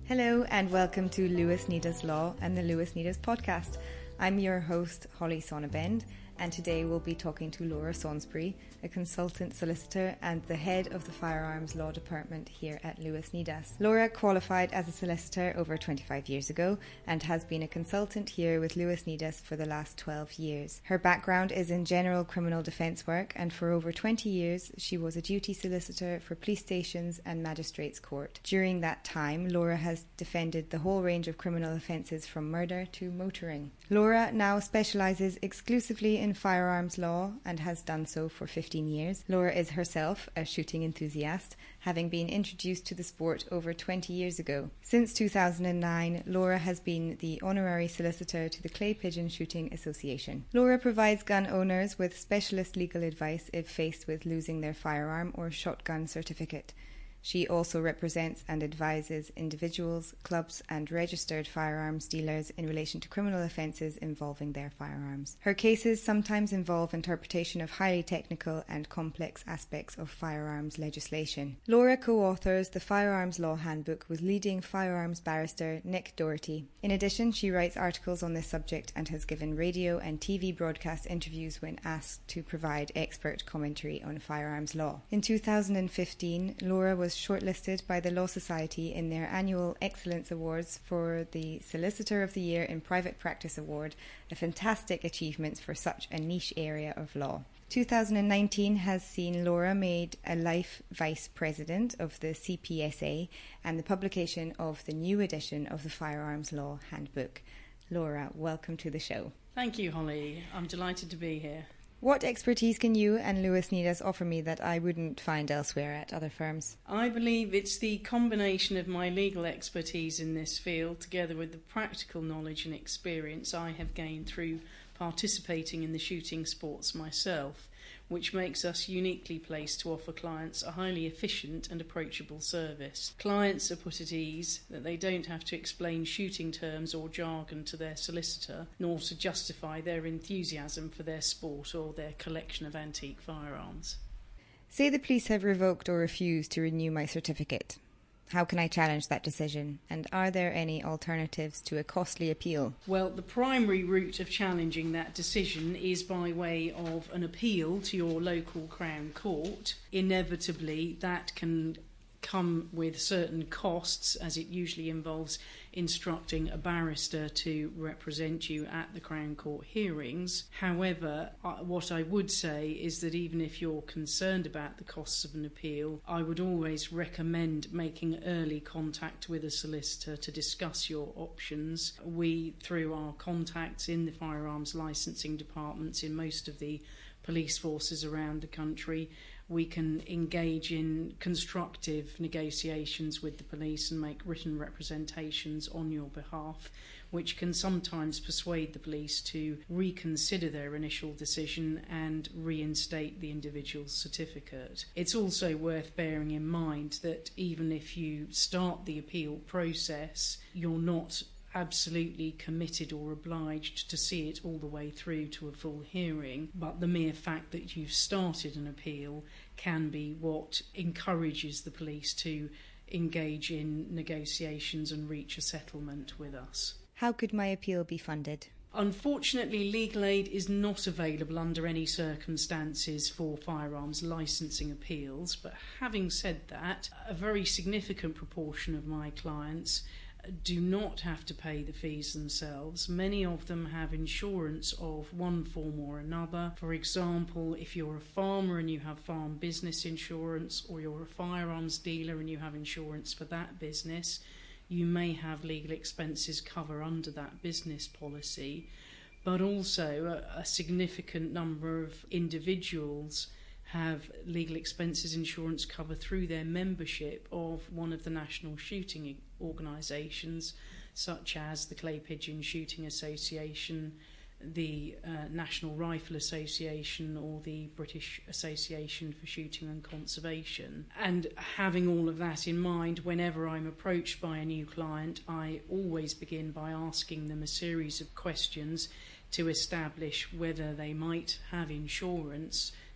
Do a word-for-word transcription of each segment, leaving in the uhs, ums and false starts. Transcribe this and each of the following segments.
Hello and welcome to Lewis Nedas Law and the Lewis Nedas podcast. I'm your host, Holly Sonnabend, and today we'll be talking to Laura Sonsbury, a consultant solicitor and the head of the Firearms Law Department here at Lewis Nedas. Laura qualified as a solicitor over twenty-five years ago and has been a consultant here with Lewis Nedas for the last twelve years. Her background is in general criminal defence work, and for over twenty years she was a duty solicitor for police stations and magistrates' court. During that time, Laura has defended the whole range of criminal offences from murder to motoring. Laura now specialises exclusively in firearms law and has done so for fifteen years. Laura is herself a shooting enthusiast, having been introduced to the sport over twenty years ago. Since two thousand nine, Laura has been the honorary solicitor to the Clay Pigeon Shooting Association. Laura provides gun owners with specialist legal advice if faced with losing their firearm or shotgun certificate. She also represents and advises individuals, clubs and registered firearms dealers in relation to criminal offences involving their firearms. Her cases sometimes involve interpretation of highly technical and complex aspects of firearms legislation. Laura co-authors the Firearms Law Handbook with leading firearms barrister Nick Doherty. In addition, she writes articles on this subject and has given radio and T V broadcast interviews when asked to provide expert commentary on firearms law. In two thousand fifteen, Laura was shortlisted by the Law Society in their annual Excellence Awards for the Solicitor of the Year in Private Practice Award, a fantastic achievement for such a niche area of law. two thousand nineteen has seen Laura made a life vice president of the C P S A and the publication of the new edition of the Firearms Law Handbook. Laura, welcome to the show. Thank you, Holly. I'm delighted to be here. What expertise can you and Lewis Nedas offer me that I wouldn't find elsewhere at other firms? I believe it's the combination of my legal expertise in this field together with the practical knowledge and experience I have gained through participating in the shooting sports myself, which makes us uniquely placed to offer clients a highly efficient and approachable service. Clients are put at ease that they don't have to explain shooting terms or jargon to their solicitor, nor to justify their enthusiasm for their sport or their collection of antique firearms. Say the police have revoked or refused to renew my certificate. How can I challenge that decision? And are there any alternatives to a costly appeal? Well, the primary route of challenging that decision is by way of an appeal to your local Crown Court. Inevitably, that can come with certain costs, as it usually involves instructing a barrister to represent you at the Crown Court hearings. However, what I would say is that even if you're concerned about the costs of an appeal, I would always recommend making early contact with a solicitor to discuss your options. We, through our contacts in the firearms licensing departments in most of the police forces around the country, we can engage in constructive negotiations with the police and make written representations on your behalf, which can sometimes persuade the police to reconsider their initial decision and reinstate the individual's certificate. It's also worth bearing in mind that even if you start the appeal process, you're not absolutely committed or obliged to see it all the way through to a full hearing, but the mere fact that you've started an appeal can be what encourages the police to engage in negotiations and reach a settlement with us. How could my appeal be funded? Unfortunately, legal aid is not available under any circumstances for firearms licensing appeals, but having said that, a very significant proportion of my clients do not have to pay the fees themselves. Many of them have insurance of one form or another. For example, if you're a farmer and you have farm business insurance, or you're a firearms dealer and you have insurance for that business, you may have legal expenses cover under that business policy. But also a, a significant number of individuals have legal expenses insurance cover through their membership of one of the national shooting organisations, such as the Clay Pigeon Shooting Association, the uh, National Rifle Association, or the British Association for Shooting and Conservation. And having all of that in mind, whenever I'm approached by a new client, I always begin by asking them a series of questions to establish whether they might have insurance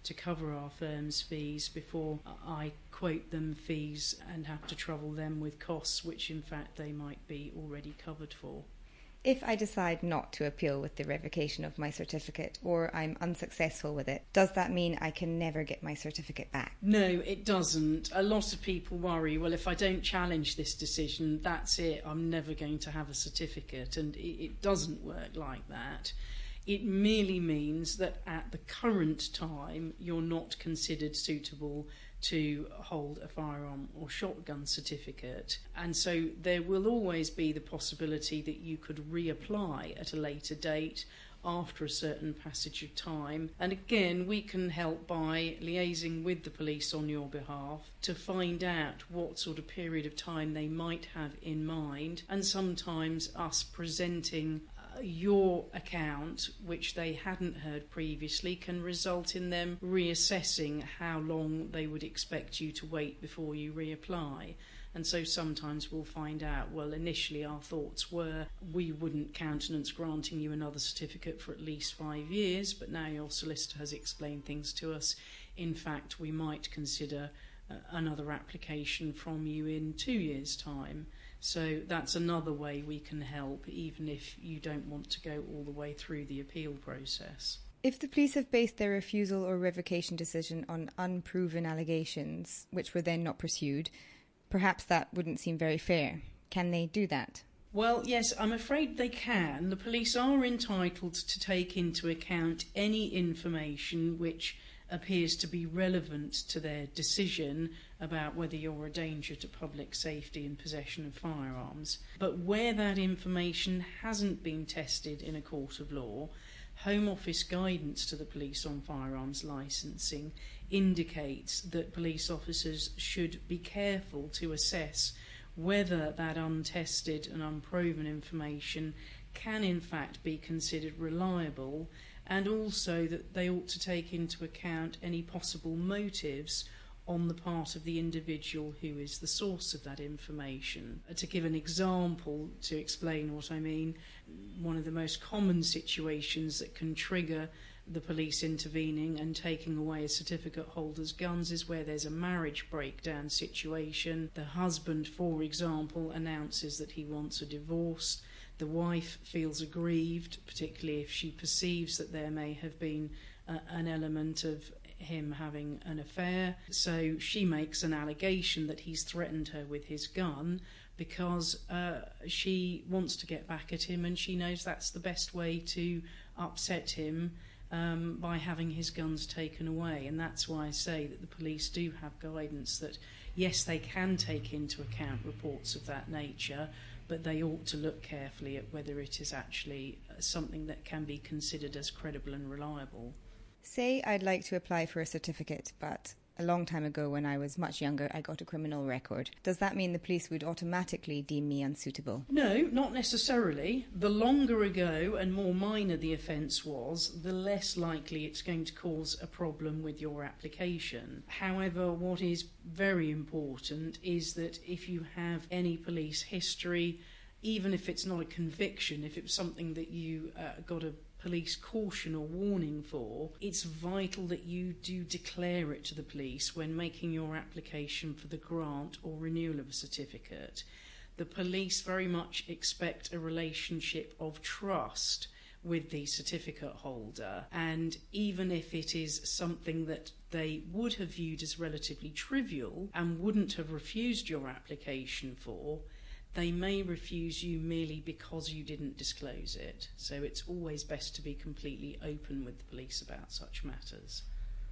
to cover our firm's fees before I quote them fees and have to trouble them with costs which in fact they might be already covered for. If I decide not to appeal with the revocation of my certificate, or I'm unsuccessful with it, does that mean I can never get my certificate back? No, it doesn't. A lot of people worry, well, if I don't challenge this decision, that's it, I'm never going to have a certificate, and it, it doesn't work like that. It merely means that at the current time you're not considered suitable to hold a firearm or shotgun certificate, and so there will always be the possibility that you could reapply at a later date after a certain passage of time. And again, we can help by liaising with the police on your behalf to find out what sort of period of time they might have in mind, and sometimes us presenting your account, which they hadn't heard previously, can result in them reassessing how long they would expect you to wait before you reapply. And so sometimes we'll find out, well, initially our thoughts were we wouldn't countenance granting you another certificate for at least five years, but now your solicitor has explained things to us. In fact, we might consider uh, another application from you in two years' time. So that's another way we can help, even if you don't want to go all the way through the appeal process. If the police have based their refusal or revocation decision on unproven allegations, which were then not pursued, perhaps that wouldn't seem very fair. Can they do that? Well, yes, I'm afraid they can. The police are entitled to take into account any information which appears to be relevant to their decision about whether you're a danger to public safety in possession of firearms. But where that information hasn't been tested in a court of law, Home Office guidance to the police on firearms licensing indicates that police officers should be careful to assess whether that untested and unproven information can in fact be considered reliable, and also that they ought to take into account any possible motives on the part of the individual who is the source of that information. To give an example to explain what I mean, one of the most common situations that can trigger the police intervening and taking away a certificate holder's guns is where there's a marriage breakdown situation. The husband, for example, announces that he wants a divorce. The wife feels aggrieved, particularly if she perceives that there may have been uh, an element of him having an affair. So she makes an allegation that he's threatened her with his gun because uh, she wants to get back at him, and she knows that's the best way to upset him um, by having his guns taken away. And that's why I say that the police do have guidance that, yes, they can take into account reports of that nature, but they ought to look carefully at whether it is actually something that can be considered as credible and reliable. Say I'd like to apply for a certificate, but a long time ago when I was much younger I got a criminal record. Does that mean the police would automatically deem me unsuitable? No, not necessarily. The longer ago and more minor the offence was, the less likely it's going to cause a problem with your application. However, what is very important is that if you have any police history, even if it's not a conviction, if it's something that you uh, got a police caution or warning for, it's vital that you do declare it to the police when making your application for the grant or renewal of a certificate. The police very much expect a relationship of trust with the certificate holder, and even if it is something that they would have viewed as relatively trivial and wouldn't have refused your application for, they may refuse you merely because you didn't disclose it. So it's always best to be completely open with the police about such matters.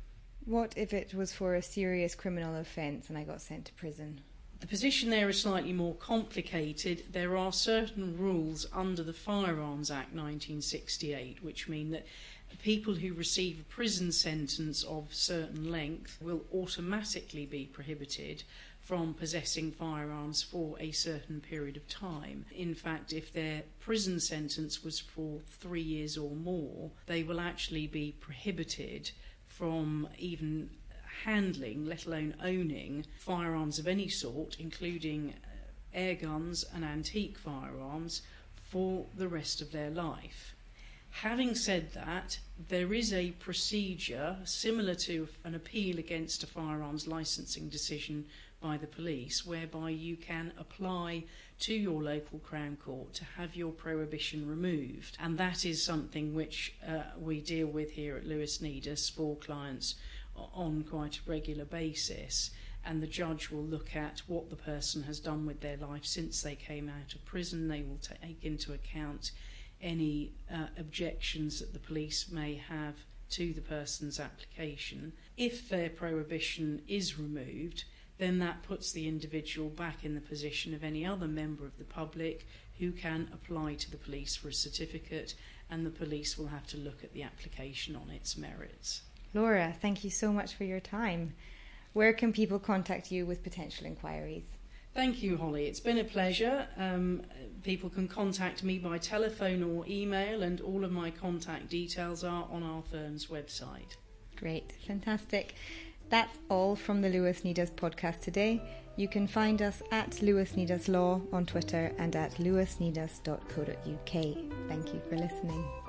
What if it was for a serious criminal offence and I got sent to prison? The position there is slightly more complicated. There are certain rules under the Firearms Act nineteen sixty-eight which mean that people who receive a prison sentence of certain length will automatically be prohibited from possessing firearms for a certain period of time. In fact, if their prison sentence was for three years or more, they will actually be prohibited from even handling, let alone owning, firearms of any sort, including air guns and antique firearms, for the rest of their life. Having said that, there is a procedure similar to an appeal against a firearms licensing decision by the police, whereby you can apply to your local Crown Court to have your prohibition removed. And that is something which uh, we deal with here at Lewis Nedas for clients on quite a regular basis. And the judge will look at what the person has done with their life since they came out of prison. They will take into account any uh, objections that the police may have to the person's application. If their prohibition is removed, then that puts the individual back in the position of any other member of the public who can apply to the police for a certificate, and the police will have to look at the application on its merits. Laura, thank you so much for your time. Where can people contact you with potential inquiries? Thank you, Holly. It's been a pleasure. Um, people can contact me by telephone or email, and all of my contact details are on our firm's website. Great, fantastic. That's all from the Lewis Nedas podcast today. You can find us at Lewis Nedas Law on Twitter and at lewis nedas dot co dot uk. Thank you for listening.